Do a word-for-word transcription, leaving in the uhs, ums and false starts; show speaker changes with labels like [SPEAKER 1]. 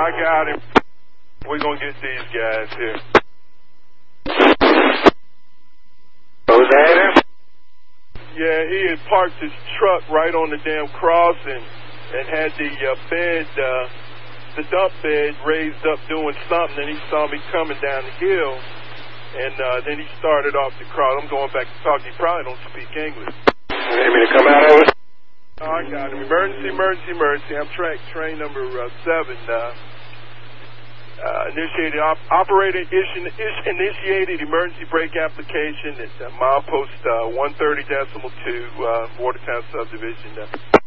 [SPEAKER 1] I got him. We're going to get these guys here.
[SPEAKER 2] Was that him?
[SPEAKER 1] Yeah, he had parked his truck right on the damn crossing and had the uh, bed, uh, the dump bed raised up doing something, and he saw me coming down the hill, and uh, then he started off the cross. I'm going back to talk. He probably don't speak English.
[SPEAKER 2] You need me to come out over?
[SPEAKER 1] Oh, I got him. Emergency, emergency, emergency. I'm track train number uh, seven. Uh, uh, initiated op operator ish initiated emergency brake application at uh, milepost uh, one thirty decimal two, uh, Watertown subdivision. Uh,